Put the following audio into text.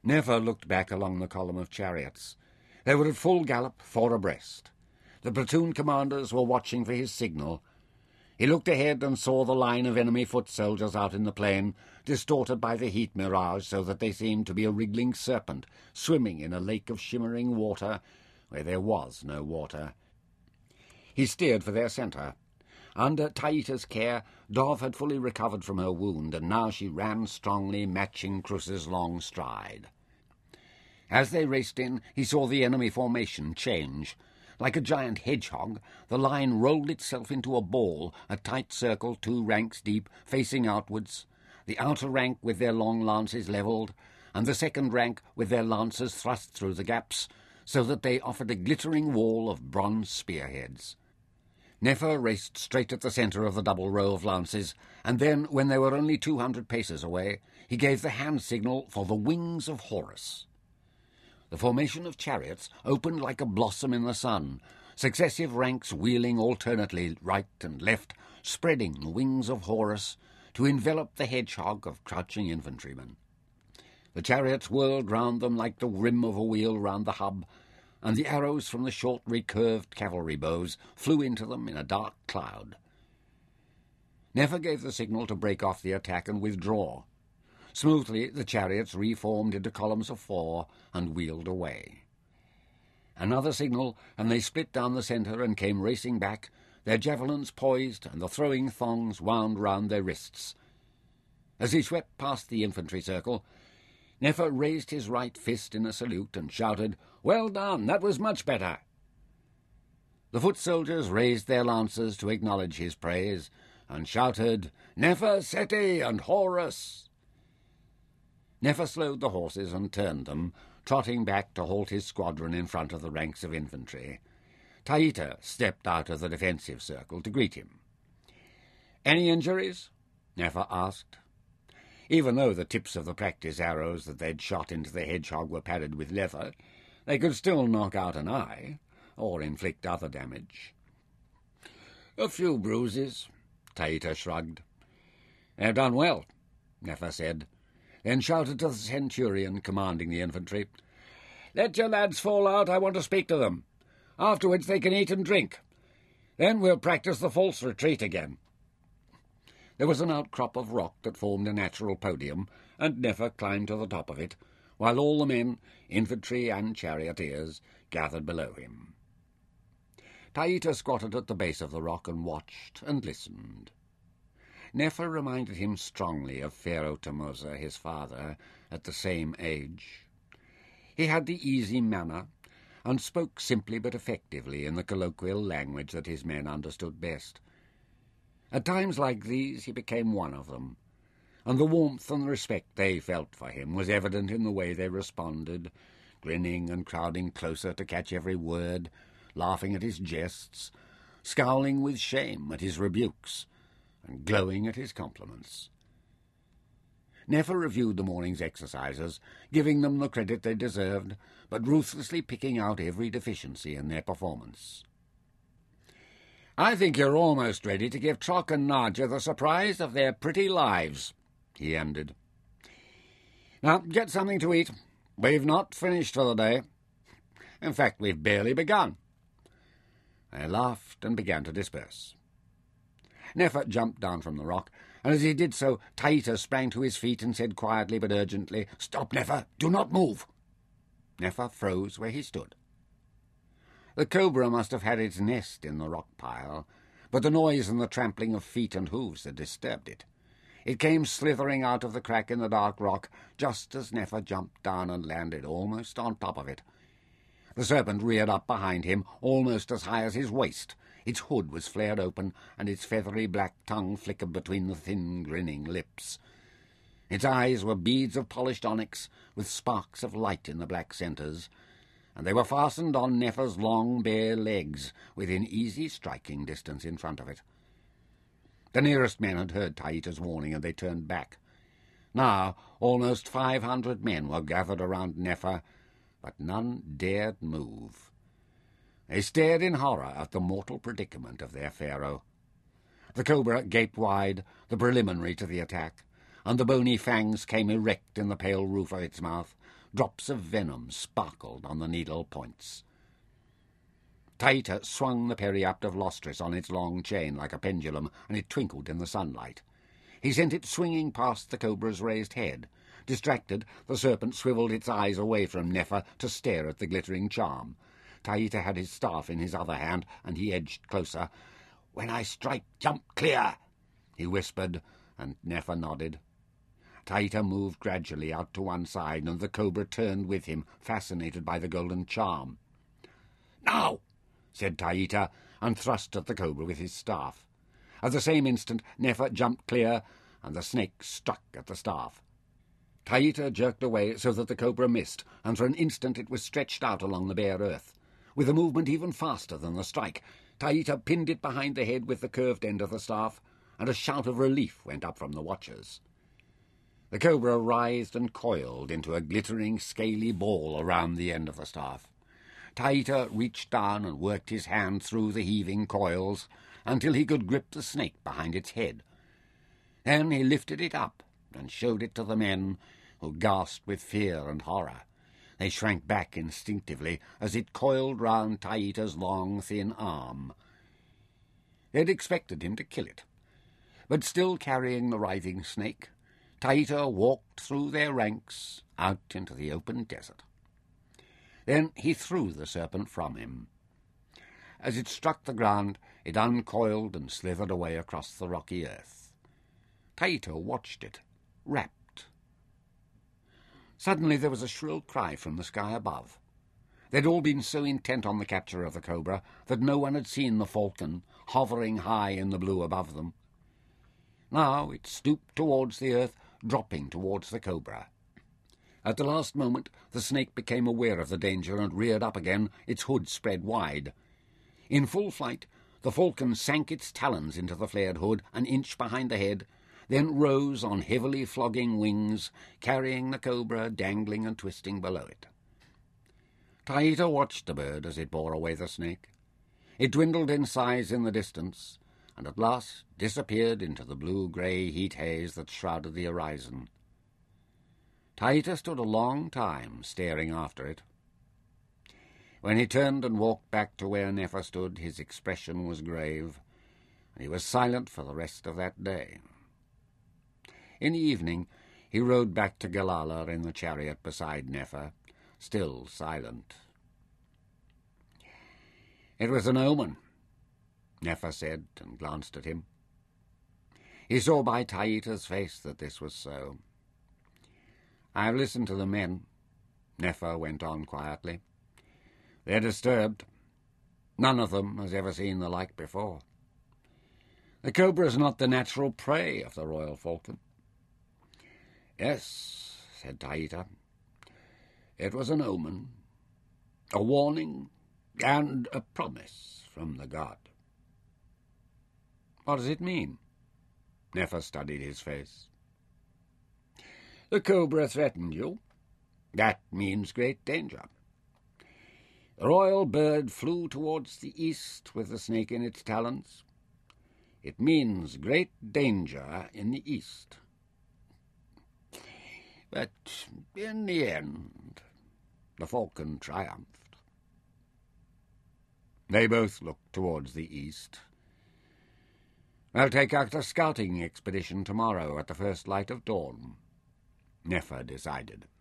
Nefer looked back along the column of chariots. They were at full gallop, four abreast. The platoon commanders were watching for his signal. He looked ahead and saw the line of enemy foot soldiers out in the plain, distorted by the heat mirage so that they seemed to be a wriggling serpent swimming in a lake of shimmering water where there was no water. He steered for their centre. Under Taita's care, Dov had fully recovered from her wound, and now she ran strongly, matching Krus's long stride. As they raced in, he saw the enemy formation change. Like a giant hedgehog, the line rolled itself into a ball, a tight circle 2 ranks deep, facing outwards, the outer rank with their long lances levelled, and the second rank with their lances thrust through the gaps, so that they offered a glittering wall of bronze spearheads. Nefer raced straight at the centre of the double row of lances, and then, when they were only 200 paces away, he gave the hand signal for the wings of Horus. The formation of chariots opened like a blossom in the sun, successive ranks wheeling alternately right and left, spreading the wings of Horus to envelop the hedgehog of crouching infantrymen. The chariots whirled round them like the rim of a wheel round the hub, and the arrows from the short recurved cavalry bows flew into them in a dark cloud. Nefer gave the signal to break off the attack and withdraw. Smoothly the chariots reformed into columns of 4 and wheeled away. Another signal, and they split down the centre and came racing back, their javelins poised and the throwing thongs wound round their wrists. As he swept past the infantry circle, Nefer raised his right fist in a salute and shouted, "Well done, that was much better." The foot soldiers raised their lances to acknowledge his praise, and shouted, "Nefer Seti and Horus!" Nefer slowed the horses and turned them, trotting back to halt his squadron in front of the ranks of infantry. Taita stepped out of the defensive circle to greet him. "Any injuries?" Nefer asked. Even though the tips of the practice arrows that they'd shot into the hedgehog were padded with leather, they could still knock out an eye, or inflict other damage. "A few bruises," Taita shrugged. "They've done well," Nefer said, then shouted to the centurion commanding the infantry, "Let your lads fall out, I want to speak to them. Afterwards they can eat and drink. Then we'll practice the false retreat again." There was an outcrop of rock that formed a natural podium, and Nefer climbed to the top of it, while all the men, infantry and charioteers, gathered below him. Taita squatted at the base of the rock and watched and listened. Nefer reminded him strongly of Pharaoh Tamusa, his father, at the same age. He had the easy manner, and spoke simply but effectively in the colloquial language that his men understood best. At times like these he became one of them, and the warmth and respect they felt for him was evident in the way they responded, grinning and crowding closer to catch every word, laughing at his jests, scowling with shame at his rebukes, and glowing at his compliments. Nefer reviewed the morning's exercises, giving them the credit they deserved, but ruthlessly picking out every deficiency in their performance. "I think you're almost ready to give Trok and Nadja the surprise of their pretty lives," he ended. "Now, get something to eat. We've not finished for the day. In fact, we've barely begun." They laughed and began to disperse. Nefer jumped down from the rock, and as he did so, Taita sprang to his feet and said quietly but urgently, "Stop, Nefer! Do not move!" Nefer froze where he stood. The cobra must have had its nest in the rock pile, but the noise and the trampling of feet and hooves had disturbed it. It came slithering out of the crack in the dark rock just as Nefer jumped down and landed almost on top of it. The serpent reared up behind him, almost as high as his waist. Its hood was flared open, and its feathery black tongue flickered between the thin, grinning lips. Its eyes were beads of polished onyx, with sparks of light in the black centres, and they were fastened on Nefer's long, bare legs, within easy striking distance in front of it. The nearest men had heard Taita's warning, and they turned back. Now almost 500 men were gathered around Nefer, but none dared move. They stared in horror at the mortal predicament of their pharaoh. The cobra gaped wide, the preliminary to the attack, and the bony fangs came erect in the pale roof of its mouth, Drops of venom sparkled on the needle points. Taita swung the periapt of Lostris on its long chain like a pendulum, and it twinkled in the sunlight. He sent it swinging past the cobra's raised head. Distracted, the serpent swivelled its eyes away from Nefer to stare at the glittering charm. Taita had his staff in his other hand, and he edged closer. "When I strike, jump clear," he whispered, and Nefer nodded. Taita moved gradually out to one side, and the cobra turned with him, fascinated by the golden charm. "Now!" said Taita, and thrust at the cobra with his staff. At the same instant Nefer jumped clear, and the snake struck at the staff. Taita jerked away so that the cobra missed, and for an instant it was stretched out along the bare earth. With a movement even faster than the strike, Taita pinned it behind the head with the curved end of the staff, and a shout of relief went up from the watchers. The cobra writhed and coiled into a glittering, scaly ball around the end of the staff. Taita reached down and worked his hand through the heaving coils until he could grip the snake behind its head. Then he lifted it up and showed it to the men, who gasped with fear and horror. They shrank back instinctively as it coiled round Taita's long, thin arm. They'd expected him to kill it, but still carrying the writhing snake, Taita walked through their ranks out into the open desert. Then he threw the serpent from him. As it struck the ground, it uncoiled and slithered away across the rocky earth. Taita watched it, rapt. Suddenly there was a shrill cry from the sky above. They'd all been so intent on the capture of the cobra that no one had seen the falcon hovering high in the blue above them. Now it stooped towards the earth, dropping towards the cobra. At the last moment the snake became aware of the danger and reared up again, its hood spread wide. In full flight, the falcon sank its talons into the flared hood an inch behind the head, then rose on heavily flogging wings, carrying the cobra dangling and twisting below it. Taita watched the bird as it bore away the snake. It dwindled in size in the distance, and at last disappeared into the blue-grey heat haze that shrouded the horizon. Taita stood a long time staring after it. When he turned and walked back to where Nefer stood, his expression was grave, and he was silent for the rest of that day. In the evening he rode back to Galala in the chariot beside Nefer, still silent. "It was an omen," Nefer said, and glanced at him. He saw by Taita's face that this was so. "I've listened to the men," Nefer went on quietly. "They're disturbed. None of them has ever seen the like before. The cobra is not the natural prey of the royal falcon." "Yes," said Taita. "It was an omen, a warning, and a promise from the god." "What does it mean?" Nefer studied his face. "The cobra threatened you. That means great danger. The royal bird flew towards the east with the snake in its talons. It means great danger in the east. But in the end, the falcon triumphed." They both looked towards the east. "I'll take out a scouting expedition tomorrow at the first light of dawn," Nefer decided.